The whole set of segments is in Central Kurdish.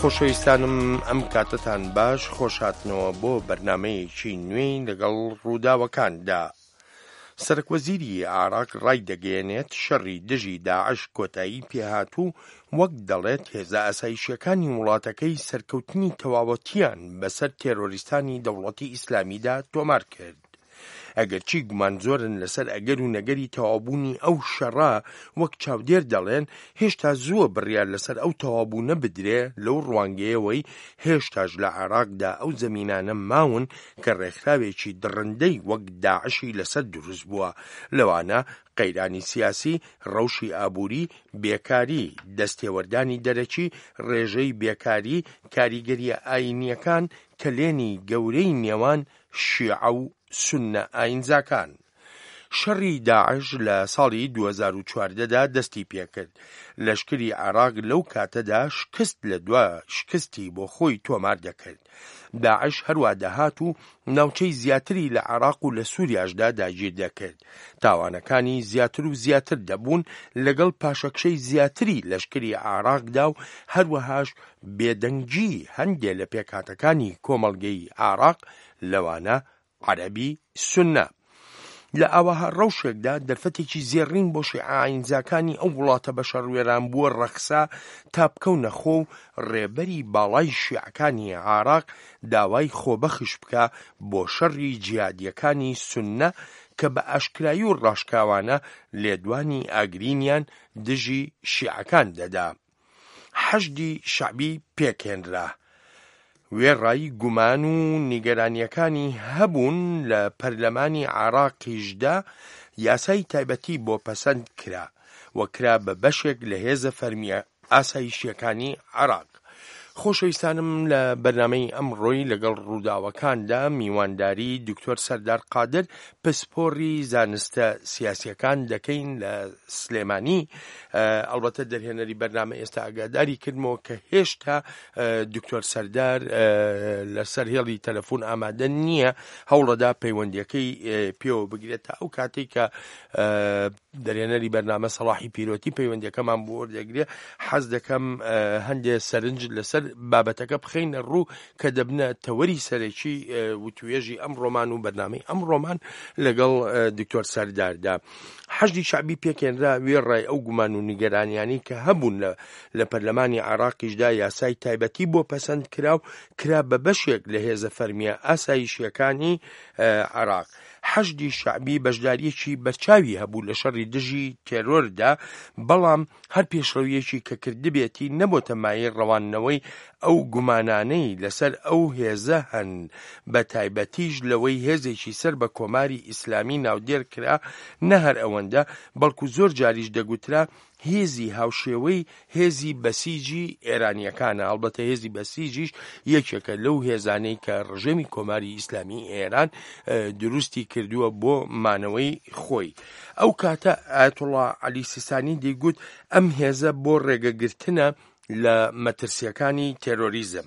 خۆشەویستانم ئەم کاتتان باش خۆشهاتنەوە بۆ بەرنامەیەکی نوێی لەگەڵ ڕووداوەکاندا. سەرۆکوەزیری عێراق ڕای دەگەیەنێت شەڕی دژی داعش کۆتایی پێهاتوو وەک دەڵێت هێزە ئاسایشیەکانی وڵاتەکەی سەرکەوتنی تەواوەتیان بەسەر تێرۆریستانی دەوڵەتی ئیسلامیدا تۆمار کرد. ئەگەرچی گومان زۆرن لەسەر ئەگەر و نەگەری تەوابوونی ئەو شەڕا وەک چاودێر دەڵێن هێشتا زووە بڕیار لەسەر ئەو تەوابوونە بدرێ لەو ڕوانگەیەوەی هێشتاش لە عێراقدا ئەو زەمینانە ماون کە ڕێکخراوێکی دڕندەی وەک داعشی لەسەر دروست بووە، لەوانە قەیرانی سیاسی، ڕەوشی ئابووری، بێکاری، دەستێوەردانی دەرەکی، ڕێژەی بێکاری، کاریگەریە ئاینیەکان کە لێنی گەورەی نێوان شیعە و سوننە ئاینزاکان. شەڕی داعش لە ساڵی 2014دا دەستی پێکرد. لەشکری عێراق لەو کاتەدا شکست لە دوا شکستی بۆ خۆی تۆمار دەکرد. داعش هەروە دەهات و ناوچەی زیاتری لە عێراق و لە سووریاشدا داگیر دەکرد. تاوانەکانی زیاتر و زیاتر دەبوون لەگەڵ پاشەکشەی زیاتری لەشکری عێراقدا و هەروەهاش بێدەنگی هەندێک لە پێکهاتەکانی کۆمەڵگەی عێراق لەوانە عەرەبی سوننە. لە ئاواها ڕەوشێکدا دەرفەتێکی زێڕین بۆ شیعەئاینزاکانی ئەو وڵاتە بەشەڕوێران بووە ڕەخسا تا بکەونە خۆ و ڕێبەری باڵای شیعەکانی عێراق داوای خۆبەخش بکە بۆ شەڕی جیهادیەکانی سوننە کە بە ئاشکرایی و ڕاشکاوانە لێدوانی ئاگرینیان دژی شیعەکان دەدا. حەشدی شەعبی پێکهێنرا. وێڕایی گومان و نیگەرانیەکانی هەبوون لە پەرلەمانی عێراقیشدا یاسای تایبەتی بۆ پەسەند کرا و کرا بە بەشێک لە هێزە فەرمیە ئاسایشیەکانی عێراق. خۆشەویستانم لە بەرنامەی ئەمڕۆی لەگەڵ ڕووداوەکاندا میوانداری دکتۆر سەردار قادر پسپۆڕی زانستە سیاسیەکان دەکەین لە سلێمانی. ئەڵبەتە دەرهێنەری بەرنامە ئێستا ئاگاداری کردمەوە کە هێشتا دکتۆر سەردار لەسەر هێڵی تەلەفۆن ئامادە نییە، هەوڵەدا پەیوەندیەکەی پێوە بگرێت تا ئەو کاتێک کە دەرهێنەری بەرنامە سەڵاحی پیرۆتی پەیوەندیەکەمان بۆ وەردەگرێ. حەز دەکەم هەندێک سەرنج لەسەر بابەتەکە بخەینە ڕوو کە دەبنە تەوەری سەرەکی وتوێژی ئەم ڕۆمان و بەرنامەی ئەم ڕۆمان لەگەڵ دکتۆر سەرداردا. حەشدی شەعبی پێکهێنرا وێڕای ئەو گومان و نیگەرانیانی کە هەبوون لە پەرلەمانی عێراقیشدا یاسای تایبەتی بۆ پەسەند کرا بە بەشێک لە هێزە فەرمیە ئاسایشیەکانی عێراق. حەشدی شەعبی بەشداریەکی بەرچاوی هەبوو لە شەڕی دژی تێرۆردا، بەڵام هەر پێشڕەویەکی کە کردبێتی نەبۆتە مایەی ڕەوانەوەی ئەو گومانانەی لەسەر ئەو هێزە هەن، بە تایبەتیش لەوەی هێزێکی سەر بە کۆماری ئیسلامی ناودێر کرا. نە هەر ئەوەندە بەڵکو زۆر جاریش دەگوترا هێزی هاوشێوەی هێزی بەسیجی ئێرانیەکانە. ئەڵبەتە هێزی بەسیجیش یەکێکە لەو هێزانەی کە ڕژێمی کۆماری ئیسلامی ئێران دروستی کردووە بۆ مانەوەی خۆی. ئەو کاتە ئایەتوڵڵا عەلی سیستانی دەیگوت ئەم هێزە بۆ ڕێگەگرتنە لە مەترسیەکانی تێرۆریزم.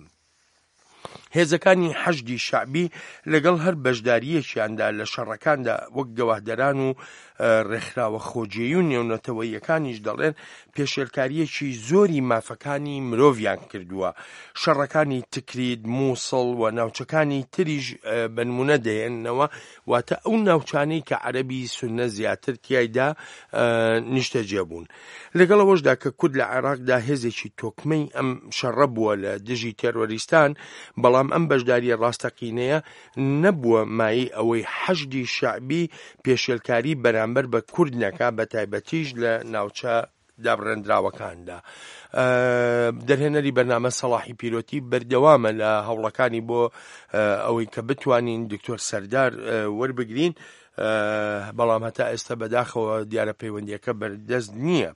هێزەکانی حەشدی شەعبی لەگەڵ هەر بەشداریەکیاندا لە شەڕەکاندا وەک گەواهدەران و ڕێکخراوە خۆجێی و نێونەتەوەییەکانیش دەڵێن پێشێلکاریەکی زۆری مافەکانی مرۆڤیان کردووە. شەڕەکانی تکرید، مووسڵ و ناوچەکانی تریش بەنمونە دەهێننەوە، واتە ئەو ناوچانەی کە عەرەبی سوننە زیاتر تیایدا نیشتەجێ بوون. لەگەڵەوەشدا کە کورد لە عێراقدا هێزێکی تۆکمەی ئەم شەڕە بووە لە دژی تێرۆریستان، بەڵام ئەم بەشداریە ڕاستەقینەیە نەبووە مای ئەوەی حەشدی شەعبی پێشێلکاری بەرامبەر بە کورد نەکا، بە تایبەتیش لە ناوچە دابڕێنراوەکاندا. دەرهێنەری بەرنامە سەڵاحی پیرۆتی بەردەوامە لە هەوڵەکانی بۆ ئەوەی کە بتوانین دکتۆر سەردار وەربگرین، بەڵام هەتا ئێستا بەداخەوە دیارە پەیوەندیەکە بەردەست نییە.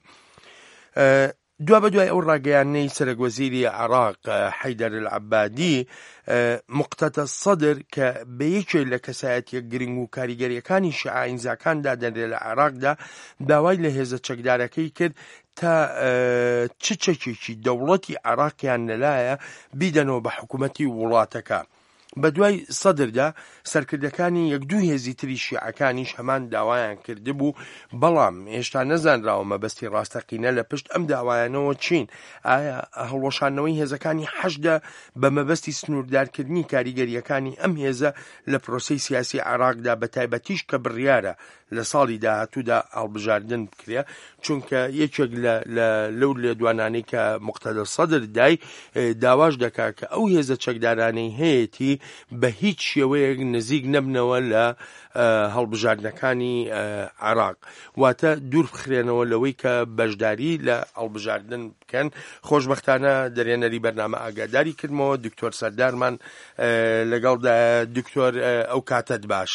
دوا بەدوای ئەو ڕاگەیانەی سەرۆکوەزیری عێراق حەیدەر العەبادی مقتەدە سەدر کە بە یەکێک لە کەسایەتیە گرنگ و کاریگەریەکانی شیعەئاینزاکاندا دەنرێت لە عێراقدا، داوای لە هێزە چەکدارەکەی کرد تا چ چەکێکی دەوڵەتی عێراقیان لەلایە بیدەنەوە بە حکوومەتی وڵاتەکە. بە دوای سەدردا سەرکردەکانی یەکدوو هێزی تری شیعەکانیش هەمان داوایان کردبوو، بەڵام هێشتا نەزانراوە مەبەستی ڕاستەقینە لە پشت ئەم داوایانەوە چین. ئایا هەڵوەشانەوەی هێزەکانی حەشدە بە مەبەستی سنووردارکردنی کاریگەریەکانی ئەم هێزە لە پرۆسەی سیاسی عێراقدا بە تایبەتیش کە بڕیارە لە ساڵی داهاتوودا هەڵبژاردن بکرێ، چونکە یەکێک لەو لێدوانانەی کە موقتەدە سەدر دای داواش دەکا کە ئەو هێزە چەکدارانەی هەیەی بە هیچ شێوەیەک نزیک نەبنەوە لە هەڵبژاردنەکانی عێراق، واتە دوور بخرێنەوە لەوەی کە بەشداری لە هەڵبژاردن بکەن. خۆشبەختانە دەرێنەری بەرنامە ئاگاداری کردمەوە دکتۆر سەردارمان لەگەڵدا. دکتۆر ئەو کاتت باش.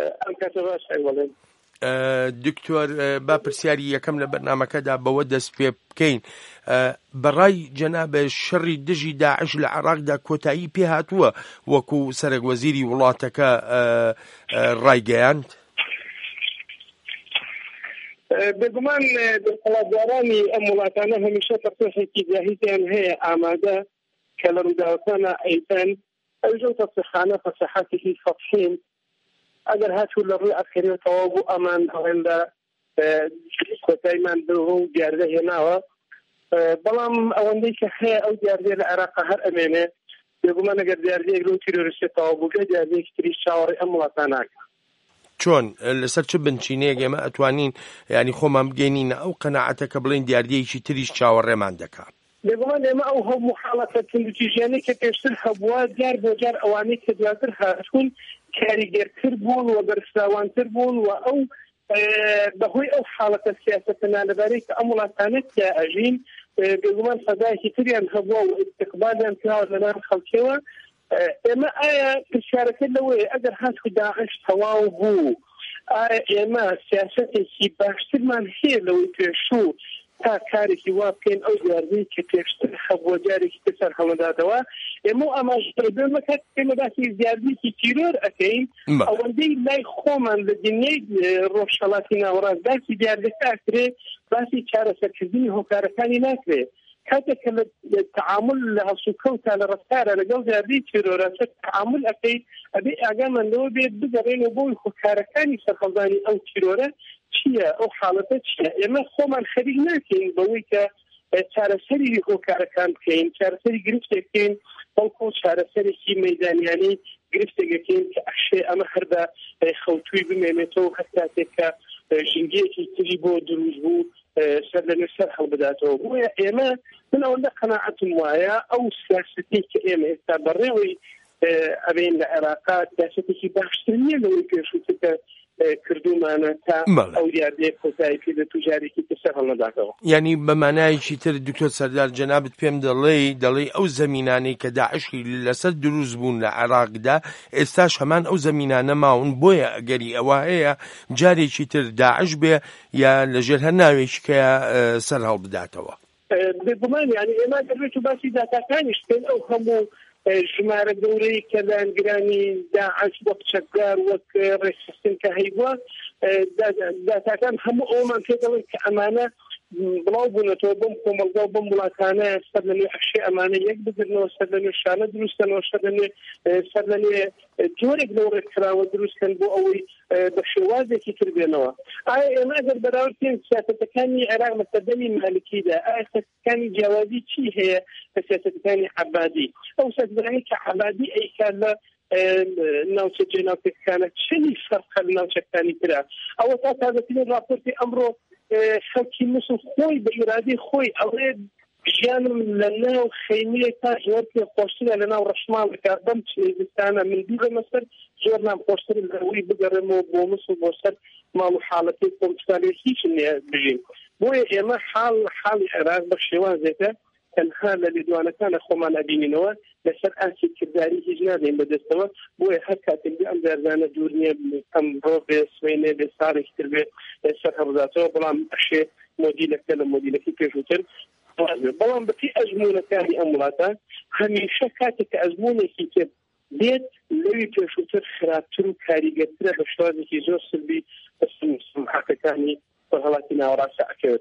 دکتۆر با پرسیاری یەکەم لە بەرنامەکەدا بەوە دەست پێ بکەین، بەڕای جەنابە شەڕی دژی داعش لە عێراقدا کۆتایی پێ هاتووە وەکو سەرۆکوەزیری وڵاتەکە ڕایگەیاند؟ بێگومان دەسەڵاتدارانی ئەم وڵاتانە هەمیشە تەرسێکی جاهیزیان هەیە ئامادە کە لە ڕووداوەکانە ئەیتەن ئەوژە تەرسەخانە فەسەحاتێکی فەتحین ئەگەر هاتوو لە ڕووی ئەسکەریەوە بوو ئەمان ئەوێن لە کۆتاییمان بۆ دیاردە هێناوە، بەڵام ئەوەندەی کە هەیە ئەو دیاردێ لە عێراقا هەر ئەمێنێ بێگومان ئەگەر دیاردەیەک لەو تیرۆریستێتەوە بووگە دیاردەیەکی تریش چاوەڕێی ئەم وڵاتاناکە. چۆن لەسەر چ بنچینەیەک ئێمە ئەتوانین ینی خۆمان بگەینینە ئەو قەناعەتە کە بڵێن دیاردەیەکی تریش چاوەڕێمان دەکات؟ بێگومان ئێمە ئەو هەموو حاڵەتە توندوتیژیانەی کە پێشتر هەبووە جار بۆ جار ئەوانەی کە دواتر هاتوون کاریگەرتر بوون و بەرفراوانتر بوون و ئەو بەهۆی ئەو حاڵەتە سیاسەتە نالەبارەی کە ئەم وڵاتانە تیا ئەژین بێگومان سەدایەکی تریان هەبووە و ئیستیقبالیان کراوە لەلایەن خەڵکیەوە. ئێمە ئایا پرسیارەکە لەوەیە ئەگەر هاتوو داعش تەواو بوو ئایا ئێمە سیاسەتێکی باشترمان هەیە لەوەی پێشوو تا کارێکی وا بکەین ئەو دیاردەی کە پێشتر هەبووە جارێکی ترسەر هەڵەداتەوە ئێمە ئاماژەکە مەکات ئێمە باسی دیاردەیەکی تیرۆر ئەکەین ئەوەندەی لای خۆمان لە دنیای ڕۆژهەڵاتی ناوەڕاست باسی دیاردەکە ئەکرێ باسی چارەسەرکردنی هۆکارەکانی ناکرێت. کاتێک کە لە تعامل لە هەڵسوکەوتا لە ڕفتارە لەگەڵ دیاردەی تیرۆرە تعامل ئەکەی ئەبێ ئاگامان لەوە بێت بگەڕێنەوە بۆی هۆکارەکانی سەرخەڵدانی ئەو تیرۆرە چییە، ئەو حاڵەتە چییە. ئێمە خۆمان خەریک ناکەین بەوەی کە چارەسەری هۆکارەکان بکەین، چارەسەری گرفتێکین بەڵکو چارەسەرێکی مەیدانیانی گرفتێکەکەین کە ئەشێ ئەمە هەر بە خەوتووی بمێنێتەوە هەر کاتێک کە ژینگەیەکی تری بۆ دروست بوو سەر لە نوێسەر هەڵبداتەوە. بۆیە ئێمە من ئەوەندە قەناعەتم وایە ئەو سیاسەتی کە ئێمە ئێستا بەڕێوەی ئەبێن لە عێراقا سیاسەتێکی باشتر نییە لەوەی پێشووتر کە کردومانە تا ئەو دیاردەیە کۆتایی پێ لە توجارێکی ترسەر هەڵنەداتەوە. یعنی بە مانایەکی تر دکتۆر سەردار جەنابت پێم دەڵێ ئەو زەمینانەی کە داعشی لەسەر دروست بوون لە عێراقدا ئێستاش هەمان ئەو زەمینانە ماون، بۆیە ئەگەری ئەوە هەیە جارێکی تر داعش بێ یا لەژێر هەر ناوێکیکەیە سەر هەڵبداتەوە. بێگومان یعنی ئێمە دەبێت و باسی داتاکانیش بکەین ئەو هەموو ژمارە گەورەی کە لە ئەنگرانی داعش وەک چەکدار وەک ڕێسیستم کە هەیبووە داتاکان هەموو ئەومان پێ دەڵێن کە ئەمانە بڵاو بوونەتەوە بەم کۆمەلگا و بەم وڵاتانە سەر لە نوێ ئەشێ ئەمانە یەک بگرنەوە سەر لە نوێ شانە دروستکەنەوە سەر لە نوێ جۆرێک لەو ڕێکخراوە دروستکەن بۆ ئەوەی بە شێوازێکی تر بێنەوە. ئایا ئێمە ئەگەر بەراوردین سیاسەتەکانی عێراق لە سەردەمی مالکیدا ئایا سیاسەتەکانی جیاوازی چی هەیە لە سیاسەتەکانی عەبادی؟ ئەو سیاسەتەکانی کە عەبادی ئەیکات لە ناوچە جێناوچەکانە چنی فەرقە لە ناوچەکانی ترە؟ ئەوە تا تازەترین راپۆرتی ئەمڕۆ خەڵکی مسڵ خۆی بە ئیرادەی خۆی ئەوێ ژیانم لە ناو خەیمەیە تا زۆر پێ خۆشترە لە ناو ڕەشماڵەکە بەم چێزستانە من بیبەمە سەر زۆر نام خۆشتر لەوەی بگەڕێمەوە بۆ مسڵ بۆ سەر ماڵ و حاڵەتی کۆمپیوتەری هیچ نییە بژین. بۆیە ئێمە حاڵی عێراق بە شێوازێکە تەنها لە لێدوانەکانە خۆمان ئەبینینەوە لەسەر ئاسی کردداری هیچ نادەین بەدەستەوە. بۆیە هەر کاتێک ئەم دارزانە دوور نییە ئەمڕۆ بێ سوێنێ بێ ساڵێکی تر بێ سەر هەڵبداتەوە، بەڵام ئەشێ مۆدیلەکە لە مۆدیلەکەی پێشووتر. بەڵام بەپی ئەزمونەکانی ئەم وڵاتە هەمیشە کاتێک کە ئەزمونێکی کرد بێت لەوی پێشووتر خراپتر و کاریگەرترە بە شێوازێکی زۆر سلبی بەسەر مجتەمەعەکانی بەهەڵاتی ناوەڕاستە ئەکەوێتەوە.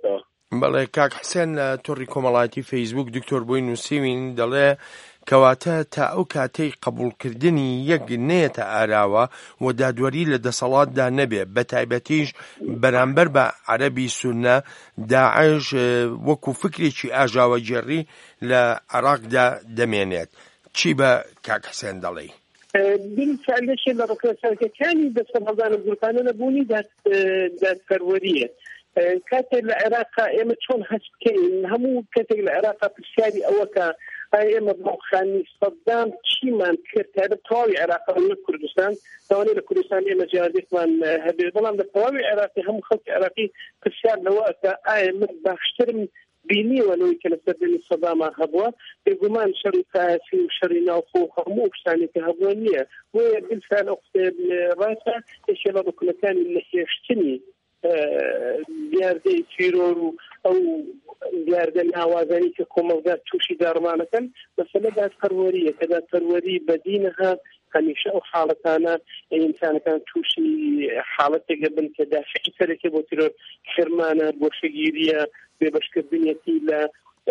بەڵێ کاک حسێن لە تۆڕی کۆمەڵایەتی فەیسبوک دکتۆر بۆی نووسیوین دەڵێ کەواتە تا ئەو کاتەی قبولکردنی یەک نێتە ئاراوە و دادوەری لە دەسەڵاتدا نەبێ بە تایبەتیش بەرامبەر بە عەرەبی سوننە داعش وەکو فکرێکی ئاژاوە جێڕی لە عێراقدا دەمێنێت چی بە کاک حسێن دەڵێ؟ بالفعلشی لە ڕکەسەرەکەەکانی دەسەڵاتدارە گروپانە نەبوونی دادپەروەریە کاتێک لە عێراقا ئێمە چۆن هەست بکەین هەموو کاتێک لە عێراقا پرسیاری ئەوەکە ئێمە بۆخانی سەدام چیمان کرد تا تەواوی عێراقا لە کوردستان داوانێ لە کوردستان ئێمە جیادێکمان هەبێ بەڵام لە تەواوی عێراقی هەموو خەڵکی عێراقی پرسیار لەوەکە ئایا من باشترم بینیوە لەوەی کە لە سەردەمی سەداما هەبووە بێگومان شەڕی سیاسی و شەڕی ناوخۆ هەموو شتانێکی هەبووە نییە بۆیە بالفعل ئەو ڕاستە یەکێک لە ڕوکنەکانی لەهێشتنی دیاردەی تیرۆر و ئەو دیاردە ناوازانی کە کۆمەلگا تووشی داڕمانەکەن مەسەلە دادپەروەریە کە دادپەروەری بەدینەها هەمیشە ئەو حاڵەتانە ئینسانەکان تووشی حاڵەتێکە بن کە دافعی سەرێکە بۆ تیرۆر خێرمانە بۆشەگیریە بێبەشکردنیەتی لە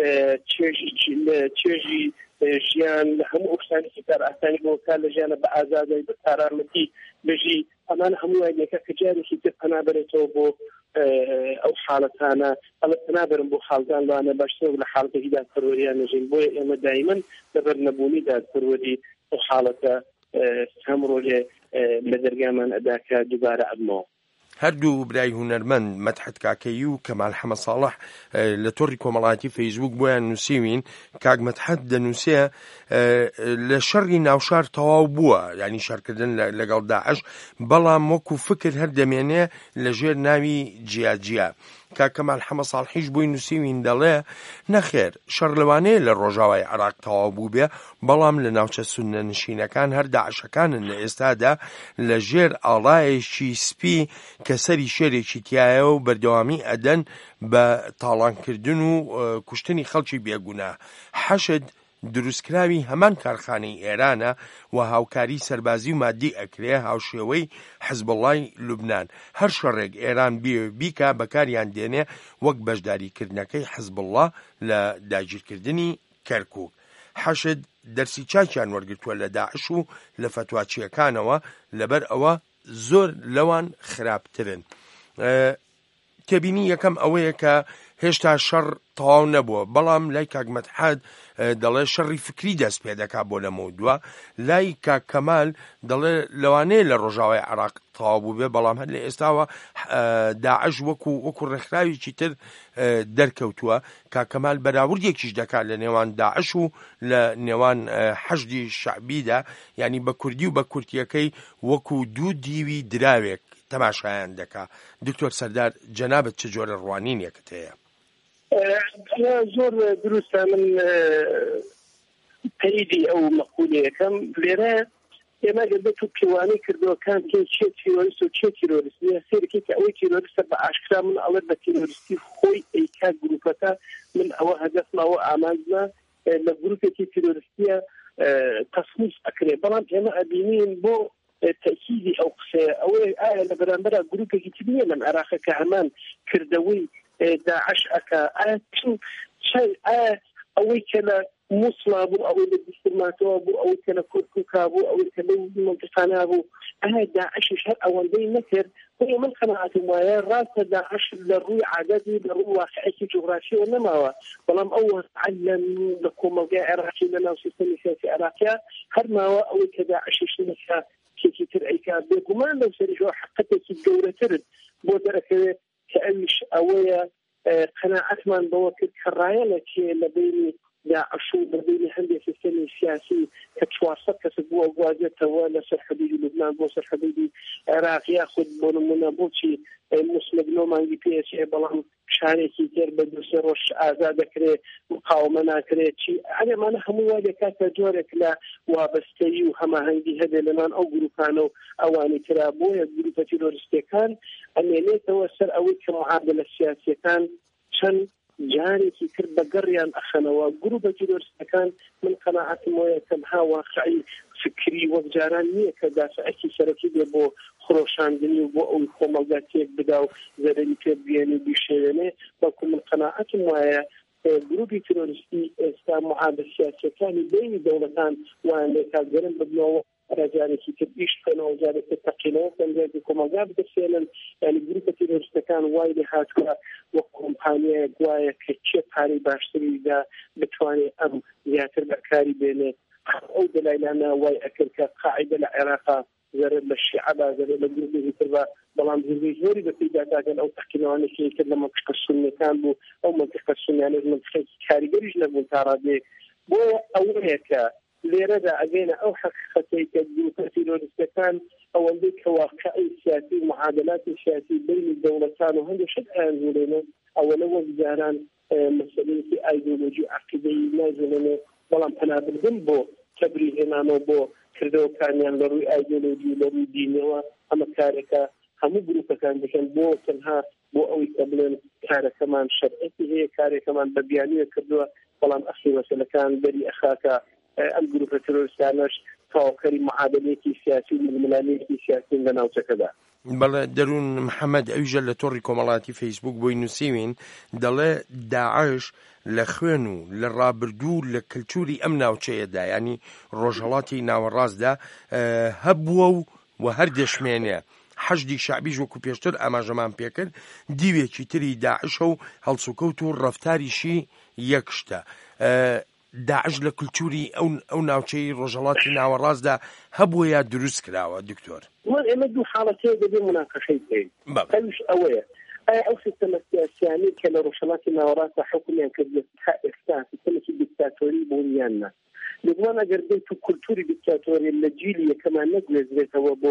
چێژی ژیان لە هەموو ئۆپشتانێکی کار ئاسانی بۆ کار لە ژیانە بە ئازادی بە کارامەتی بژی ئەمان هەموو وایەکە کە جارێکی تر پەنابەرێتەوە بۆ ئەو حاڵەتانە ئەڵە پەنابەرم بۆ خاڵدان لەوانە باشتر لە حاڵەتێکی دادپەروەریان نەژین بۆیە ئێمە دایمەن لەبەر نەبوونی دادپەروەری ئەو حاڵەتە هەم ڕۆژێ لە دەرگامان ئەداکە دووبارە ئەبنەوە هەردوو برای هونەرمەند مەدحەت کاکەیی و کەمال حەمە ساڵح لە تۆڕی کۆمەڵایەتی فەیسبوک بۆیان نووسیوین کاک مەدحەت دەنووسێ لە شەڕی ناوشار تەواو بووە یعنی شەڕکردن لەگەڵ داعش بەڵام وەکو فکر هەردەمێنێ لە ژێر ناوی جیاجیا کاک کەمال حەمە ساڵحیش بۆی نووسیوین دەڵێ نەخێر شەڕ لەوانەیە لە ڕۆژاوای عێراق تەواو بوو بێ بەڵام لە ناوچە سوننە نشینەکان هەر داعشەکانن لە ئێستادا لە ژێر ئاڵایەکی سپی کە سەری شێرێکی تایە و بەردەوامی ئەدەن بە تاڵانکردن و کوشتنی خەڵکی بێگوناه حەشد دروستکراوی هەمان کارخانەی ئێرانە و هاوکاری سەربازی و مادی ئەکرێ هاوشێوەی حزبڵای لوبنان هەر شەڕێک ئێران بیکە بەکاریان دێنێ وەک بەشداریکردنەکەی حزبڵڵا لە داگیرکردنی کەرکووک حەشد دەرسی چاکیان وەرگرتووە لە داعش و لە فتواچیەکانەوە لەبەر ئەوە زۆر لەوان خراپترن تێبینی یەکەم ئەوەیە کە هێشتا شەڕ تەواو نەبووە بەڵام لای کاک مەدحەت دەڵێ شەڕی فکری دەست پێ دەکا بۆ لەمەوە دووە لای کاک کەمال دەڵێ لەوانەیە لە ڕۆژاوای عێراق تەواو بوو بێ بەڵام هەر لە ئێستاوە داعش وەکو ڕێکخراوێکی تر دەرکەوتووە کاک کەمال بەراوردێکیش دەکات لە نێوان داعش و لە نێوان حەشدی شەعبیدا یعنی بە کوردی و بە کورتیەکەی وەکو دوو دیوی دراوێک تەماشایان دەکا دکتۆر سەردار جەنابەت چ جۆرە ڕوانینێکت هەیە؟ زۆر دروستە من پەیدی ئەو مەقولەیەکەم لێرە ئێمە گەبێت و پیوانەی کردەوەکان کە چێ تیرۆریست و چێ تیرۆریست نیە سێرەکەی کە ئەوەی تیرۆریستە بە ئاشکرا من ئەڵێ بە تیرۆریستی خۆی ئەیکا گروپەکە من ئەوە هەدەفماوە ئامانجنا لە گروپێکی تیرۆریستیە تەصنیف ئەکرێ بەڵام ئێمە ئەبینین بۆ تأکیدی ئەو قسەیە ئەوەی ئایا لە بەرامبەرە گروپێکی تر نییە لەم عێراقە کە هەمان کردەوەی داعش ئەکا ئایا ئەوەی کە لە موسڵا بوو ئەوەی لە دیسترماتەوە بوو ئەوەی کە لە کورکوکا بوو ئەوەی کە لەو منتقانە بوو ئایا داعشش هەر ئەوەندەی نەکرد بۆیە من قەناعەتم وایە ڕاستە داعش لە ڕووی عادەتی لە ڕووی واقعەتی جوغرافیەوە نەماوە بەڵام ئەو عەلەم لە کۆمەلگای عێراقی لە ناو سیستەمی سیاسی عێراقیە هەر ماوە ئەوەی کە داعشش نەکا کێکی تر ئەیکا بێگومان لەو سەریشەوە حقەتێکی گەورەترن بۆ دەرەکەوێت کە ئەویش ئەوەیە قەناعەتمان بەوە کرد کە ڕایەنێکی لە بینی داعش و لە بینی هەندێک سیستەمی سیاسی کە 400 کەس بووە گوازێتەوە لەسەر حدودی لوبنان بۆ سەر حدودی عێراق یاخود بۆ نمونە بۆچی مسلمەگنۆ مانگی پێچێ بەڵام شارێکی تر بە دووسێ ڕۆژ ئازاد دەکرێت مقاومە ناکرێت چی ئەمانە هەموو وای دەکاتە جۆرێک لە وابەستەیی و هەماهەنگی هەبێ لەنان ئەو گروپانە و ئەوانی ترا بۆیە گروپە تیرۆریستەکان ئەمێنێتەوە سەر ئەوەی کە معادلە سیاسیەکان چەند جارێکی کرد بە گەڕیان ئەخەنەوە گروپە تیرۆریستەکان من قەناعەتم وایە کە ها واقعی فکری و وەک جاران نییە کە دافعەکی سەرەکی بێ بۆ خۆشاندنی و بۆ ئەوی کۆمەلگا تێک بدا و زەرەری پێ بێنی و بیشێنێ بەڵکو من قەناعەتم وایە گروپی ترۆریستی ئێستا معادە سیاسەکانی بینی دەوڵەتان وایان لێ کارگەرم ببنەوە جارێکی تر ئیش بکەنەوە جارێکی تەقینەوە کەنجێکی کۆمەلگا بدەسێنن یعنی گروپە ترۆریستەکان وای لێ هاتووە وەک کۆمپانیایەک وایە کە چێ پارەی باشتریدا بتوانێت ئەم زیاتر بەکاری بێنێت ئەو دەلایلانە وای ئەکرد کە قاعیدە لە عێراقا زەرر لە شیعەدا زەرر لە گروپێکی تر بە بەڵام زۆری بە پێدا داگەن ئەو تەقینەوانێکی کرد لە منطقە سونیەکان بوو ئەو منطقە سونیانە منطقەی کاریگەریش نەبوون تا ڕادێ بۆیە ئەوەیە کە لێرەدا ئەگەینە ئەو حقیقەتەی کە گروپە تیرۆریستەکان ئەوەندەی کە واقعی سیاسی و معادلاتی سیاسی بینی دەوڵەتان و هەندێک شت ئەیانزولێنێ ئەوەنە وەک جاران مەسەلەیەکی ئایدۆلۆژی عەقیدەی نازولێنێ بەڵام پەنابردن بۆ تەبری هێنانەوە بۆ کردەوەکانیان لە ڕووی ئایدۆلۆژی لە ڕووی دینەوە ئەمە کارێکە هەموو گروپەکان دەکەن بۆ تەنها بۆ ئەوەی کە بڵێن کارەکەمان شەرعەتی هەیە کارێکەمان بە بیانیە کردووە بەڵام ئەخی مەسەلەکان دەری ئەخاکە ئەم گروپە ترۆریستانەش تاواکەری معادلەیەکی سیاسی و ململانەیەکی سیاسی لە ناوچەکەدا. بەڵێ دەروون محەممەد ئەویژە لە تۆڕی کۆمەڵاتی فەیسبوک بۆی نووسیوین دەڵێ داعش لە خوێن و لە ڕابردوو لە کللتوری ئەم ناوچەیەدا ینی ڕۆژهەڵاتی ناوەڕاستدا هەبووە و هەر دەشمێنێ حەشدی شعبیش وەکو پێشتر ئاماژەمان پێکرد دیوێکی تری داعشە و هەڵسوکەوت و ڕەفتاریشی یەکشتە داعش لە کللتوری ئەو ناوچەی ڕۆژهەڵاتی ناوەڕاستدا هەبووە یا دروست کراوە دکتۆر ئێمە دوو حاڵەتەیە دەبێ مناقەشەی بکەین ئەوش ئەوەیە ئایا ئەو سیستەمە سیاسیانەی کە لە ڕۆژهەڵاتی ناوەڕاستدا حکومیان کردوێت تا ئێستا سیستەمێکی دیکتاتۆری بوونیان نا لەگوان ئەگەر بێت و کولتوری دیکتاتۆری لە جیلی یەکەمان نەگوێزرێتەوە بۆ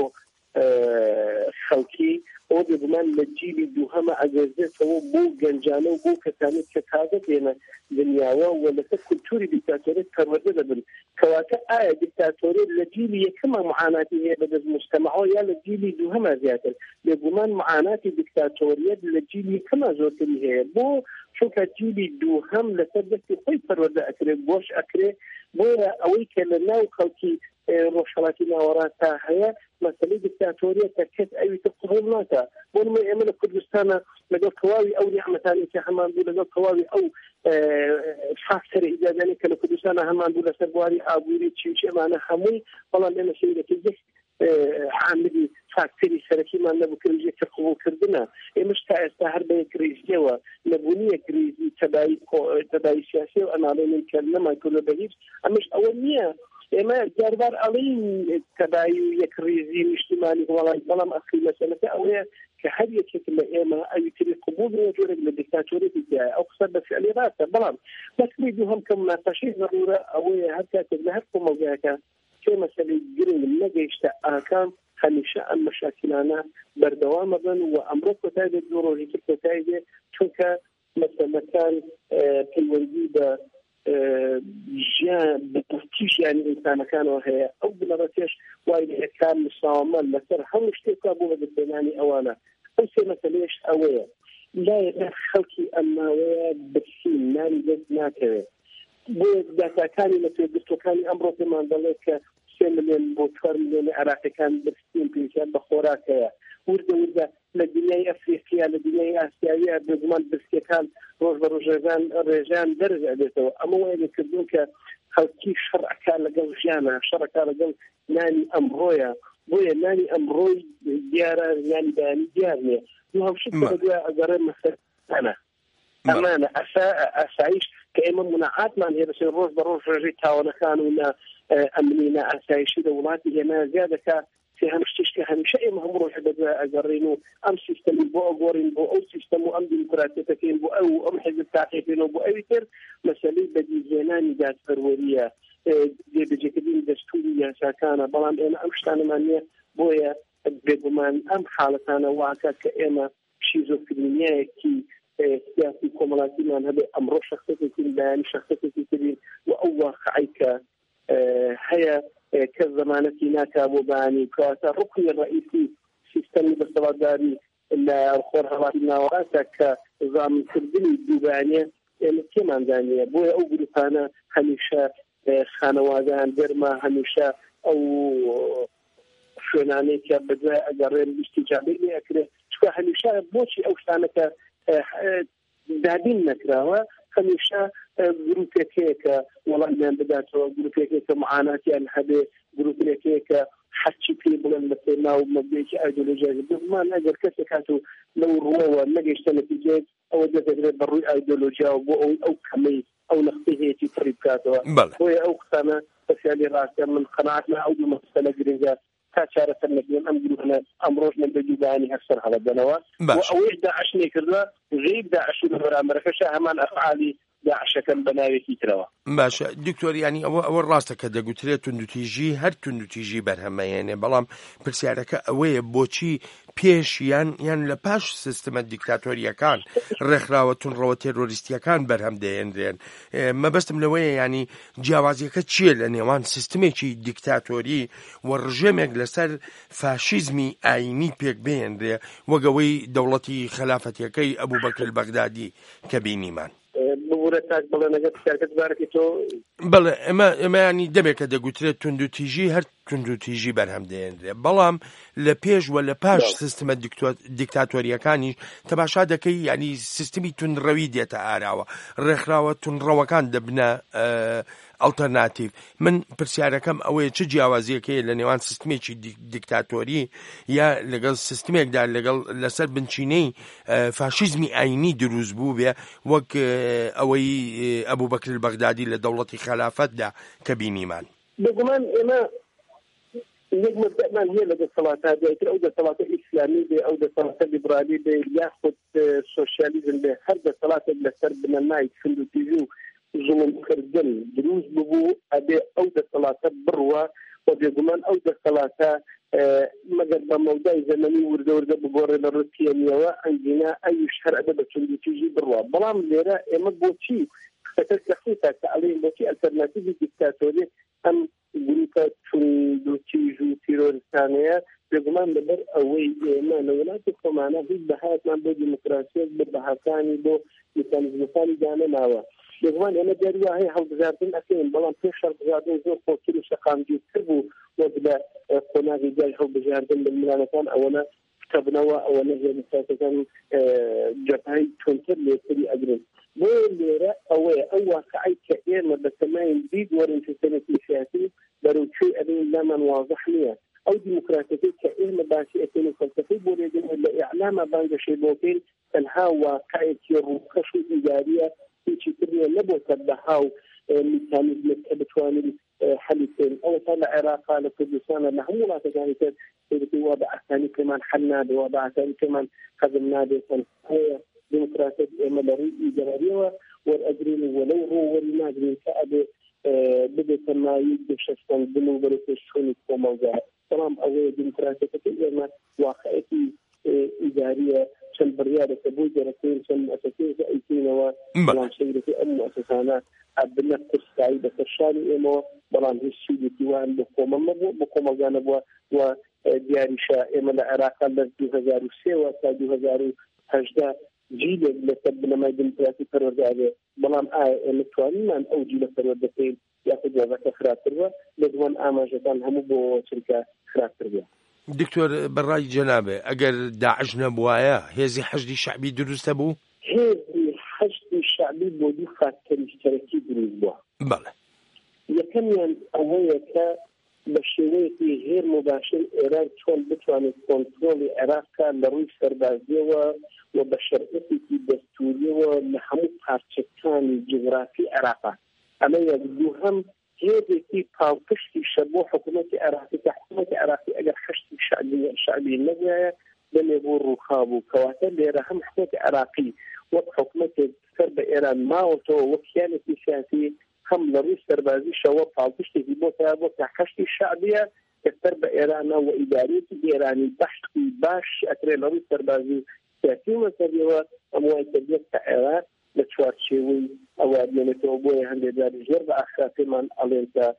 خەڵکی ئەو دەگومان لە جیلی دووهەمە ئەگەزێتەوە بۆ گەنجانە و بۆ کەسانێت کە تازە دێنە دنیاوە و لەسەر کولتوری دیکتاتۆریت پەروەردە دەبن کەواتە ئایا دیکتاتۆری لە جیلی یەکەمە معاناتی هەیە بەدەست مجتەمەعەوە یا لە جیلی دووهەمە زیاتر لەگومان معاناتی دیکتاتۆریەت لە جیلی یەکەمە زۆرتری هەیە بۆ چونکە جیلی دووهەم لەسەر دەستی خۆی پەروەردە ئەکرێ گۆش ئەکرێ بۆیە ئەوەی کە لە ناو خەڵکی ڕۆژهەڵاتی ناوەڕاستدا هەیە مەسەلەی دیکتاتۆریە کە کەس ئەویتە قبوڵ ناکە بۆ نمونە ئێمە لە کوردستانە لەگەڵ تەواوی ئەو نیعمەتانی کە هەمان بوو لەگەڵ تەواوی ئەو فاکتەرە ئیجادیانی کە لە کوردستانە هەمان بوو لەسەر بواری ئابووری چێمانە هەمووی بەڵام ئێمە شەیدەکەی یەک عاملی فاکتەری سەرەکیمان نەبوو کردێت کە قبوڵکردنە ئێمەش تا ئێستا هەر بە یەک ریزیەوە نەبوونیە کریزی تەدایی سیاسی و ئەناڵێنی کە نەماکردە بە هیچ ئەمەش ئەوە نییە ئێمە جاربار ئەڵین تەدایی و یەک ریزی نیشتیمانی وڵات بەڵام ئەخی مەسەلەکە ئەوەیە کە هەر یەکێک لە ئێمە ئەویتری قبول جۆرێک لە دیکتاتۆریەتی تایە ئەو قسە بە فعلی ڕاستە بەڵام بەسمی دووهەم کە مناقەشەی ضرورە ئەوەیە هەر کاتێک لە هەر کۆمەڵگەیەکە کێ مەسەلەی گرنگ نەگەیشتە ئاکام هەمیشە ئەم مەشاکلانە بەردەوامە بن و ئەمڕۆ کۆتای دێت دوو ڕۆژی تر کۆتای دێت چونکە مەسەلەکان پەیوەندی بە ژیان بەتیشیانی ئینسانەکانەوە هەیە ئەو بنەڕەتێش وای لەکان مساومە لەسەر هەموو شتێکا بۆ بەدەستێنانی ئەوانە ئەو سێ مەسەلەیەش ئەوەیە لای خەڵکی ئەماوەیە برسی نانی دەست ناکەوێت بۆ داتاکانی لە پێگرتوەکانی ئەمڕۆ پێمان دەڵێت کە 3 ملیۆن بۆ 4 ملیۆنی عراقیەکان برسین پێویستیان بە خۆراکەیە وردە لە دنیای ئەفریقیا لە دنیای ئاسیاویە بەگومان برسیەکان ڕۆژ بە ڕۆژ ڕێژیان دەرز ئەبێتەوە ئەمە وایە لەکردون کە خەڵکی شەڕعەکە لەگەڵ ژیانە شەڕەکە لەگەڵ نانی ئەمڕۆیە بۆیە نانی ئەمڕۆی دیارە ینی بەیانی دیار نییە دوو هەمشت بەدوای ئەگەڕێ مەسەلانە ئەمانە ئاسایش کە ئێمە مناعاتمان هەیە بەسێ ڕۆژ بە ڕۆژ ڕێژەی تاوانەکان و ئەمنینە ئاسایشی لە وڵاتی هێنا زیادەکە هەم شتێککە هەمیشە ئێمە هەموو ڕۆژ بەدوای ئەگەڕین و ئەم سیستەمی بۆ ئەگۆڕین بۆ ئەو سیستەم و ئەم دیموکراتیەکەین بۆ ئەم حزب تاقیێنەوە بۆ ئەوی تر مەسەلەی بەدیهێنانی دادپەروەریە جێبەجێکردنی دەستوری یاساکانە بەڵام ئێمە ئەم شتانەمان نییە بۆیە بێگومان ئەم حاڵەتانە واکە کە ئێمە شیزۆفرینیایەکی سیاسی کۆمەڵاتیمان هەبێ ئەمڕۆ شەخصەتێکی بەیانی شەخصەتێکی ترین و ئەو واقعی کە هەیە کە زمانەتی ناکا بۆ بەیانی کەواتە ڕوکڵی ڕئیسی سیستەمی بەسەڵاتداری لە خۆرهەڵاتی ناوەڕاستە کە زامنکردنی دووبانیە ئێمە تێماندانیە بۆیە ئەو گروپانە هەمیشە خانەوادەیان دەرما هەمیشە ئەو شوێنانەی کە بەجای ئەگەڕێن استیجابەی لێ ئەکرێت چکە هەمیشە بۆچی ئەو شتانەکە دابین نەکراوە هەمیشە گروپێکەیە کە وەڵامیان بداتەوە گروپێکەیە کە معاناتیان هەبێ گروپێکەیە کە حەچی پێ بڵێن بە ناو مەبدەیەکی ئایدۆلۆژیای بمان ئەگەر کەسێک هاتوو لەو ڕووەوە نەگەیشتە نەتیجەیەک ئەوە دەدەبرێت بەڕووی ئایدۆلۆژیاوە بۆ ئەو کەمەی ئەو نەختەی هەیەی پڕی بکاتەوە بۆیە ئەو قسانە بەسیالی ڕاستە من قەناعەتم ئەو دوو مەسەلە گرنگە تا چارەسەر نەکرێن ئەم گروپانە ئەمڕۆژ من بەجوودانی هەرسەر هەڵەدەنەوە و ئەوەی داعش نەکردووە غیر داعش و بەرامبەرەکەش هەمان ئەفعالی داعشەکەن بە ناوێکی ترەوە. باشە دکتۆر ینی ئەوە ڕاستە کە دەگوترێت توندوتیژی هەر توندوتیژی بەرهەمەیەنێ بەڵام پرسیارەکە ئەوەیە بۆچی پێش یان لە پاش سیستەمە دیکتاتۆریەکان ڕێکخراوە تونڕەوە تێرۆریستیەکان بەرهەم دەهێنرێن مەبەستم لەوەیە ینی جیاوازیەکە چییە لە نێوان سیستمێکی دیکتاتۆری و ڕژێمێک لەسەر فاشیزمی ئاینی پێک بهێنرێ وەگەوەی دەوڵەتی خلافەتیەکەی ئەبوبەکر بەغدادی کە بینیمان بەڵێ ئەمە ینی دەبێت کە دەگوترێت توندوتیژی هەر توندوتیژی بەرهەم دەهێنرێ بەڵام لە پێش و لە پاش سیستەمە دیکتاتۆریەکانیش تەماشا دەکەی ینی سیستمی تونڕەوی دێتە ئاراوە ڕێکخراوە تونڕەوەکان دەبنە ئەڵتەرناتیڤ من پرسیارەکەم ئەوەیە چه جیاوازیەکەیە لە نێوان سیستمێکی دیکتاتۆری یا لەگەڵ سیستمێکدا لەگەڵ لەسەر بنچینەی فاشیزمی ئاینی دروست بوو بێ وەک ئەوەی ئەبوبەکر بەغدادی لە دەوڵەتی خلافەتدا کە بینیمان بگومان ئێمە یەک مبدەمان هەیە لە دەسەڵاتە دوایتر ئەو دەسەڵاتە ئیسلامی بێ ئەو دەسەڵاتە لیبرالی بێ یاخود سۆشیالیزم بێ هەر دەسەڵاتێک لەسەر بنەمای توندوتیژی و زوڵمکردن دروست ببوو ئەبێ ئەو دەسەڵاتە بڕوە و بێگومان ئەو دەسەڵاتە مەگەر بە مەودای زەمەنی وردە بگۆڕێ لە ڕوتیەنیەوە ئەنجینا ئەویش هەر ئەبێ بە توندوتیژی بڕوە بەڵام لێرە ئێمە بۆچی خەتەر کەخیتە کە ئەڵێن بۆچی ئەلتەرناتیڤی دیکتاتۆری ئەم گروپە توندوتیژ و تیرۆریستانەیە بێگومان لەبەر ئەوەی ئێمە لە وڵاتی خۆمانە هیچ بەهایەتمان بۆ دیموکراسیەت بە بەهاکانی بۆ میکانیزمەکانی دانەماوە بێگومان ئێمە دیاری وایە هەڵبژاردن ئەکەین بەڵام پێش هەڵبژاردن زۆر خۆتر و شەقامگیرتر بوو وەک لە قۆناغی جای هەڵبژاردن لە میلانەکان ئەوەنە کتەبنەوە ئەوەنە هێرساتەکان جەبهەی تونتر لێتری ئەگرن بۆ لێرە ئەوەیە ئەو واقعی کە ئێمە بەتەماین بیت وەرن سیستەمێکی سیاسی بەروچووی ئەبێ لامان واضح نییە ئەو دیموکراتیەکەی کە ئێمە باسی ئەکەین و فەلسەفەی بۆ لێدن لە ئیعلامە بانگەشەی بۆکەین تەنها واقعێکی ڕووکەش و ئیداریە هیچی تریە نەبووە بەهاو میکانیزمێک کە بتوانین حەلیکەین ئەوە تا لە عێراقا لە کوردستانە لە هەموو وڵاتەکانی تر وا بە ئاسانی پێمان حەل نادێ وا بە ئاسانی پێمان حەزم نادێتن هەیە دیموکراتیت ئێمە لە ڕووی ئیداریەوە وەرئەگرین و لەو ڕوو وەری ناگرین کە ئەبێ بدێتە مایی بشەستەندن و بەرەو پێشچوونی کۆمەلگا بەڵام ئەوەیە دیموکراتیەکەی ئێمە واقعەتی ئیداریە چەند بڕیارێکە بۆی دەرەکەین چەند مؤسسەیەکە ئەیکەینەوە بەڵام شەیرەکەی ئەم مؤسسانە ئەبنە قرسایی بەسەرشانی ئێمەوە بەڵام هیچ سوودێکی وان بۆ کۆمەڵ نەبووە بۆ کۆمەلگا نەبووە و دیاریشە ئێمە لە عێراقا لە 2003 تا 2018 جیلێک لەسەر بنەمای دیموکراسی پەروەردەبێ بەڵام ئایا ئێمە توانیمان ئەو جیلە پەروەردەکەین یاخود وەزەکە خراپترە لەگوان ئاماژەکان هەموو بۆ چرکە خراپتر بێ دکتۆر بەڕای جەنابێ ئەگەر داعش نەبوایە هێزی حەشدی شەعبی دروستە بوو هێزی حەشدی شەعبی بۆ دوو فاکتەری مشتەرەکی دروست بووە بەڵێ یەکەمیان ئەوەیە کە بە شێوەیەکی هێر مباشر ئێران چۆن بتوانێت کۆنترۆلی عێراقا لە ڕووی سەربازیەوە و بە شەرعەتێکی دەستوریەوە لە هەموو پارچەکانی جغرافی عێراقا ئەمە یەک دووهەم هێزێکی پاڵپشتی شە بۆ حکوومەتی عێراقی کە حکوومەتی عێراقی ئەگەر حەشتی شەعبی نەبوایە دەمێ بۆ ڕووخابوو کەواتە لێرە هەم حکوومەتی عێراقی وەک حکوومەتێک سەر بە ئێران ماوەتەوە وەک کیانێکی سیاسی هم لروی سربازی شوا پاڵپشتی بۆتە بۆ کە حەشتی شعبیە کە سەر بە ئێرانە و ئیدارەتی ئێرانی بەشتی باش ئەکرێ لەڕووی سەربازی سیاسی مەسەبیەوە ئەموای تەبیەت کە عێراق لە چوارچێوەی ئەوە دێنێتەوە بۆیە هەندێک جاری زۆر بە ئاخراتێمان ئەڵێن کە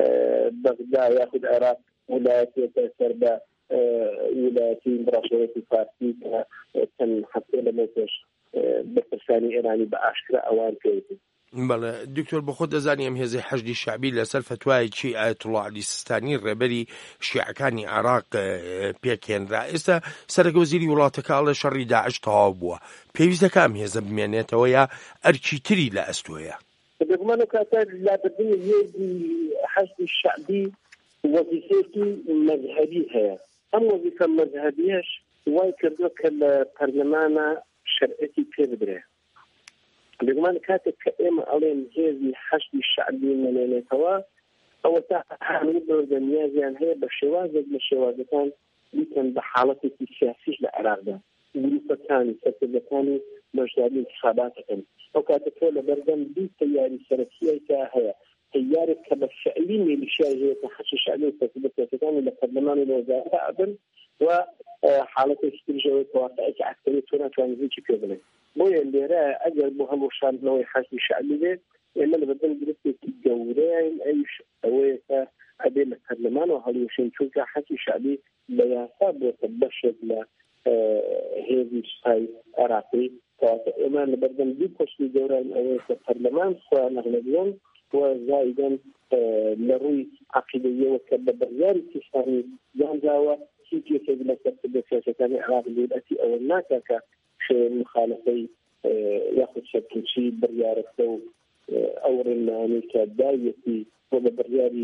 بەغدا یاخود عێراق ویلایەتێتە سەر بە ویلایەتی ئیمپراتۆریەتی فارسی کە چەند هەفتەیە لەمە پێش بەرپرسانی ئێرانی بە ئاشکرا ئەوان پێوتن بەڵێ دکتۆر بە خۆ دەزانی ئەم هێزەی حەشدی شەعبی لەسەر فتوایەکی ئایەتوڵڵا عەلی سیستانی ڕێبەری شیعەکانی عێراق پێکهێنرا. ئێستا سەرۆکە وەزیری وڵاتەکە ئەڵێ شەڕی داعش تەواو بووە. پێویستەکە ئەم هێزە بمێنێتەوە یا ئەرکی تری لە ئەستۆیە؟ بگمان کاتە لابردنی هێزی حەشدی شەعبی وەزیفەیەکی مەذهەبی هەیە. ئەم وەزیفە مەذهەبیەش وای کردووە کە لە پەرلەمانە شەرعەتی پێ بدرێ. بگمان کاتێک کە ئێمە ئەڵێن هێزی حەشدی شەعبی مەنێنێتەوە ئەوە تا هەموو دەوردە نیازیان هەیە بە شێوازێک لە شێوازەکان بیکەن بە حاڵەتێکی سیاسیش لە عێراقدا گروپەکانی سەرکردەکانی بەشداری انتخاباتەکەن. ئەو کاتە تۆ لە بەردەم دوو تەیاری سەرەکیەکە هەیە، تەیارێک کە بە فعلی میلیشیای هەیە کە حەشدی شەعبی سەرکردەکانی لە پەرلەمان و لە وەزارەتە ئەبن و حاڵەتێکی تریشەوەی کەواتەیەکی عەسکەری تۆ ناتوانێت هیچی پێ بڵێ. بۆیە لێرە ئەگەر بۆ هەڵوەشاندنەوەی حەشدی شەعبی بێت ئێمە لە بەردەم گرفتێکی گەورەیان ئەویش ئەوەیە کە ئەبێ لە پەرلەمانەوە هەڵوەشین چونکە حەشدی شەعبی بە یاسا بۆتە بەشێک لە هێزی سوپای عێراقی کەواتە ئێمە لە بەردەم دوو پۆستی گەورەیان ئەوەیە کە پەرلەمان خۆیان ئەغلەبیان و زایدەن لە ڕووی عەقیدەیەوە کە بە بڕیاری سیستانی دانراوە هیچ یەکێک لە سەرکردە سیاسەتانی عێراق دەوڵەتی ئەوە ناکا کە مخالفەی یاخود شەرکردچی بڕیارەکە و ئەو ڕێنمایانەی کە دایەتی بۆ بە بڕیاری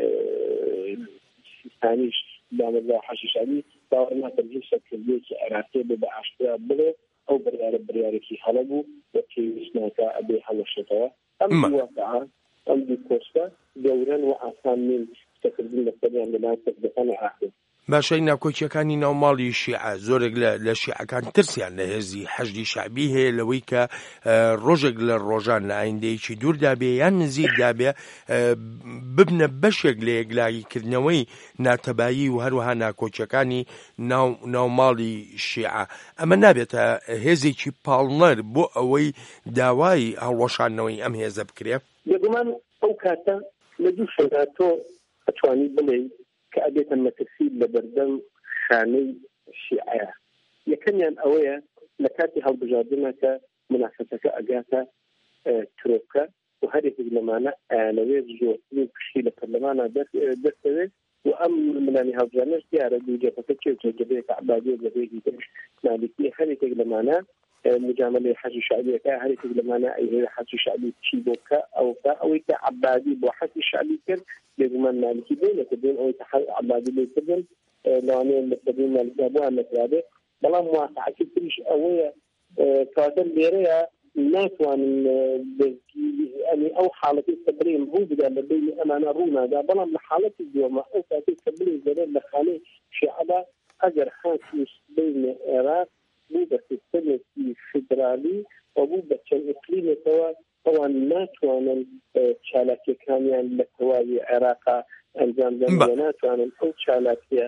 سیستانیش دامەزا حەشدی شەعبی باوەڕ ناکەم هیچ شەرکردەیەکی عێراقی بێ بە ئاشکرا بڵێ ئەو بڕیارێکی هەڵە بوو و پێویست ناکە ئەبێ هەڵەشێتەوە. ئەم واقعا ئەم دوو پۆستە گەورەن و ئاسان نین شتەکردن لەسەریان لەلایەن سەرکردەکانی عێراق. باشە ناوکۆچیەکانی ناوماڵی شیعە زۆرێک لە شیعەکان ترسیان لە هێزی حەشدی شەعبی هەیە لەوەی کە ڕۆژێک لە ڕۆژان لە ئایندەیەکی دووردا بێ یان نزیکدا بێ ببنە بەشێک لە یەکلاییکردنەوەی ناتەبایی و هەروەها ناکۆچیەکانی ناوماڵی شیعە. ئەمە نابێتە هێزێکی پاڵنەر بۆ ئەوەی داوای هەڵوەشاندنەوەی ئەم هێزە بکرێ؟ بێگومان ئەو کاتە لە دوو شێوە تۆ ئەتوانی بڵێ کە ئەبێتە مەترسی لە بەردەم خانەی شیعەیە. یەکەمیان ئەوەیە لە کاتی هەڵبژاردنە کە منافەتەکە ئەگاتە ترۆکە و هەرێکێک لەمانە ئەیانەوێ زۆرترین پشتی لە پەرلەمانە دەستەوێت و ئەم ملانی هەڵبژاردنەش دیارە دووجێپەکە کێوتێکەکە عەبادیە لەبێکی ترش مالیکی هەرێکێک لەمانە مجامله حەشدی شەعبیەکە هەرێکێک لەمانە ئەیهێ حەشدی شەعبی چی بۆکە ئەوەی کە عەبادی بۆ حەشدی شەعبی کرد بێگومان مالیکی بێنێتە بێن ئەوەی کە عەبادی لێکردن لەوانەیە لەسەر مالیکا بۆ ئەمەکرابێ. بەڵام واقعەتی تریش ئەوەیە کاتە لێرەیە ناتوانن ئەنی ئەو حاڵەتی کە بڵێن ڕوو بدات لە بینی ئەمانە ڕوو نادا. بەڵام لە حاڵەتی دووەمە ئەو کاتێک کە بڵێ زەرێر لە خانەی شیعەدا ئەگەر حاکمی بینی عێراق بوو بە سیستەمێکی فیدرالی و بوو بە چەند ئیقلیمێکەوە ئەوان ناتوانن چالاکیەکانیان لە تەواوی عێراقا ئەنجام بدەن و ناتوانن ئەو چالاکیە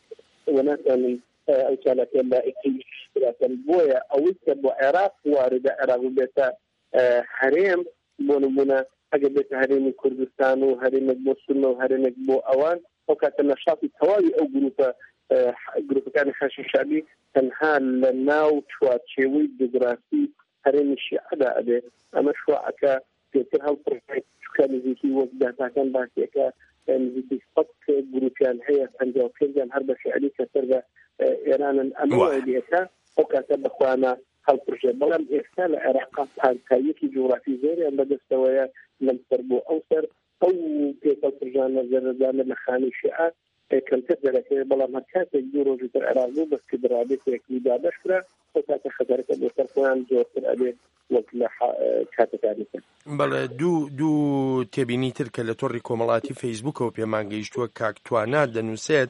ئەو چالاکیە لە ئیقلیمی فیدراکەن. بۆیە ئەوەی کە بۆ عێراق واردە عێراق بێتە هەرێم بۆ نمونە ئەگەر بێتە هەرێمی کوردستان و هەرێمێک بۆ سونە و هەرێمێک بۆ ئەوان ئەو کاتە نەشاتی تەواوی ئەو گروپەکانی حەشدی شەعبی تەنها لە ناو چوارچێوەی جوگرافی هەرێمی شیعەدا ئەبێ. ئەمە شوعەکە پێتر هەڵپڕی چکە نزیکی وەک داتاکان باسیەکە نزیکی سەد گروپیان هەیە 55 هەر بە فعلی کە سەر بە ئێرانن ئەمە لێتە ئەو کاتە بەخوانە هەڵپڕژێ. بەڵام ئێستا لە عێراقا پانتاییەکی جوگرافی زۆریان بەدەستەوەیە لەم سەر بۆ ئەو سەر ئەو پێکەڵپڕژانە زەرەدانە لە خانەی شیعە کەمتر دەرەکەوێت. بەڵام هەر کاتێک دوو ڕۆژی تر عێراق بوو بە فیدرالێتێکی دابەش کرا ئەو کاتە خەتەرەکە بۆ سەر خۆیان زۆرتر ئەبێت وەک لە کاتەکانی تر. بەڵێ دوو تێبینی تر کە لە تۆڕی کۆمەڵاتی فەیسبووکەوە پێمان گەیشتووە کاکتوانا دەنووسێت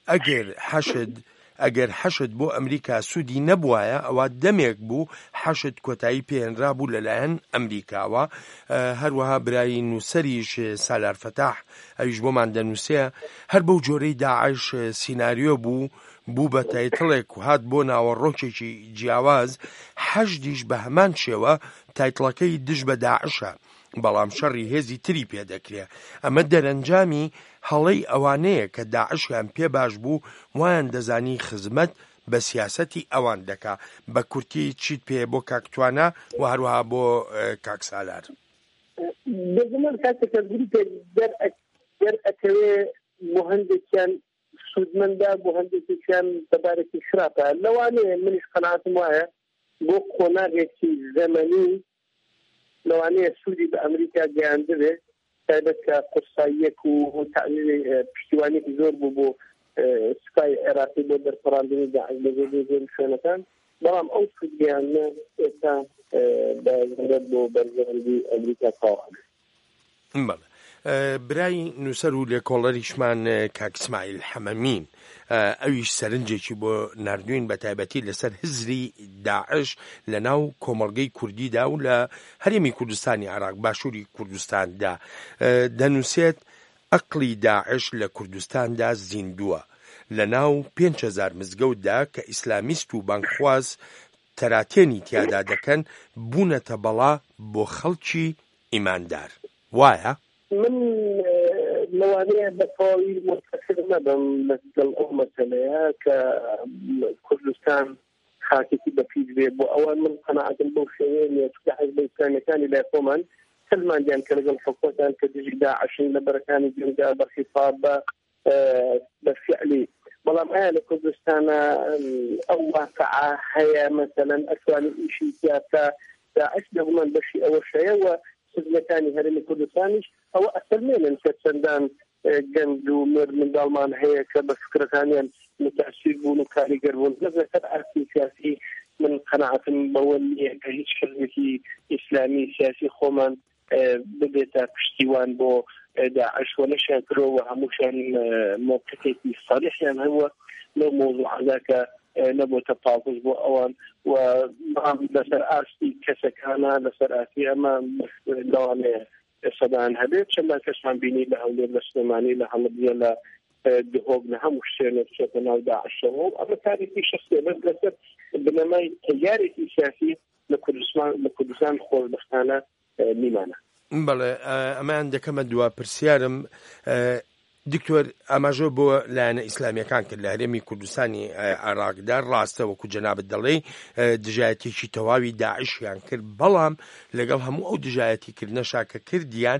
ئەگەر حەشد بۆ ئەمریکا سوودی نەبوایە ئەوە دەمێک بوو حەشد کۆتایی پێهێنرا بوو لەلایەن ئەمریکاوە. هەروەها برایی نووسەریش سالار فەتاح ئەویش بۆمان دەنووسێ هەر بەو جۆرەی داعش سیناریۆ بوو بە تایتڵێک و هات بۆ ناوەڕۆکێکی جیاواز. حەشدیش بە هەمان شێوە تایتڵەکەی دژ بە داعشە بەڵام شەڕی هێزی تری پێدەکرێ. ئەمە دەرەنجامی هەڵەی ئەوانەیە کە داعشیان پێ باش بوو وایان دەزانی خزمەت بە سیاسەتی ئەوان دەکا. بە کورتی چیت پێ بۆ کاکتوانا و هەروەها بۆ کاکسالار؟ بزمان کاتێککە گروپێک دەرئەکەوێ بۆ هەندێکیان سوودمەندا بۆ هەندێکیان دەبارەتی خراپە لەوانەیە منیش قەناعەتم وایە بۆ کۆناغێکی زەمەنی لەوانەیە سوودی بە ئەمریکا گەیاندبێ تایبەت کە قورساییەک و پشتیوانێکی زۆر بوو بۆ سوپای عێراقی بۆ دەرپەڕاندنی داعش لە زۆر شوێنەکان بەڵام ئەو سوودیانە ئێستا بەزەرەت بۆ بەرزەوەندی ئەمریکا تاوانە. برای نووسەر و لێکۆڵەریشمان کاک ئیسماعیل حەمەمین ئەویش سەرنجێکی بۆ نردوین بە تایبەتی لەسەر هزری داعش لە ناو کۆمەڵگەی کوردیدا و لە هەرێمی کوردستانی عێراق باشووری کوردستاندا دەنووسێت ئەقڵی داعش لە کوردستاندا زیندووە لە ناو 5,000 مزگەوتدا کە ئیسلامیست و بانکخواز تەراتێنی تیادا دەکەن بوونەتە بەڵا بۆ خەڵکی ئیماندار. وایە؟ من لەوانەیە بەتەواوی متفق نەبم لەگەڵ ئەو مەسەلەیە کە کوردستان خاکێکی بەپیش بێ بۆ ئەوان من قەناعەتم بەو شێوەیە نیە چونکە حیزب ئیسلامیەکانی لای خۆمان سلمانیان کە لەگەڵ حکومەتان کە دژی داعشن لە بەرەکانی جنگا بەخیفاب بە فعلی بەڵام ئایا لە کوردستانە ئەو واقعە هەیە مەسەلەن ئەتوانی ئیشی سیاسە داعش دەگومان بەشی ئەوەشەیە و سزمەکانی هەرێمی کوردستانیش ئەوە ئەسەلمێنن کە چەندان گەنج و منداڵمان هەیە کە بە فکرەکانیان متاثیر بوون و کاریگەر بوون لەسەر ئارتی سیاسی من قەناعەتم بەوە نییە کە هیچ حزبێکی ئیسلامی سیاسی خۆمان ببێتە پشتیوان بۆ داعش و نەشیان کردەوە هەمووشیان موقفێکی صریحیان هەبووە لەو مۆزوعەدا کە نەبووتە پاڵپۆش بۆ ئەوان و لەسەر ئاستی کەسەکانە لەسەر ئاستی ئەمە لەوانەیە سەدان هەبێت چەندان کەسمان بینی لە هەولێر لە سلێمانی لە هەڵەبجە لە دهۆک لە هەموو شوێنە بچێتە ناو داعشەوە ئەمە کارێکی شەخصیە بەس لەسەر بنەمای تەیارێکی سیاسی لە کوردستان خۆشبەختانە نیمانە. بەڵێ ئەمان دەکەمە دوا پرسیارم دکتۆر ئاماژە بۆ لایەنە ئیسلامیەکان کرد لە هەرێمی کوردستانی عێراقدا ڕاستە وەکو جەنابەت دەڵێ دژایەتێکی تەواوی داعشیان کرد بەڵام لەگەڵ هەموو ئەو دژایەتیکردنەشا کە کردیان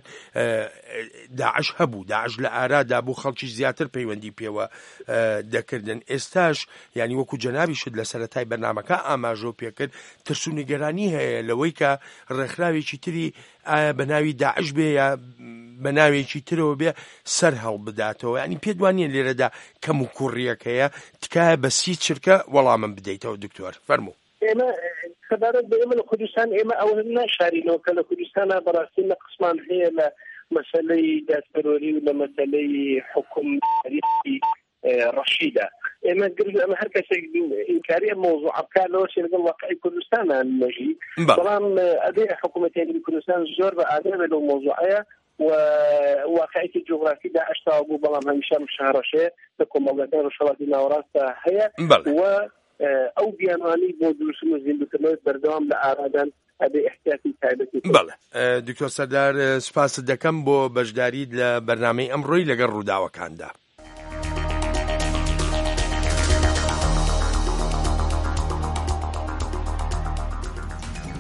داعش هەبوو داعش لە ئارادا بوو خەڵکی زیاتر پەیوەندی پێوە دەکردن ئێستاش ینی وەکو جەنابی شت لە سەرەتای بەرنامەکە ئاماژە پێکرد ترس و نیگەرانی هەیە لەوەی کە ڕێکخراوێکی تری ئایا بە ناوی داعش بێ یا بە ناوێکی ترەوە بێ سەر هەڵ بداتەوە ینی پێدوانیە لێرەدا کەم و کوڕیەکەیە تکایە بە سی چرکە وەڵامم بدەیتەوە دکتۆر فەرموو. ئێمە خەبارەت بە ئێمە لە کوردستان ئێمە ئەوە ناشارینەوە کە لە کوردستانە بەڕاستی نەقسمان هەیە لە مەسەلەی دادپەروەری و لە مەسەلەی حکومەتی ڕەشیدە ئێمە گرنگ ئەمە هەر کەسێک ئینکاری مۆزوع بکات لەوە چێ لەگەڵ واقعی کوردستانە نەژی بەڵام ئەبێ حکومەتیانی کوردستان زۆر بە ئاگرە بێت لەو مۆزوعەیە و واقعیتی جغرافی داعش تاوبوو بەڵام هەمیشە مشارەشەیە لە کۆمەڵگەکان ڕۆژهەڵاتی ناوەڕاستە هەیە و ئەو بیانوانی بۆ دروستن و زیندوکردنەوەی بەردەوام لە ئارادان ئەبێ احتیاتی تایبەتی. بەڵێ دکتۆر سەردار سوپاست دەکەم بۆ بەشداریت لە بەرنامەی ئەمڕۆی لەگەڵ ڕووداوەکاندا.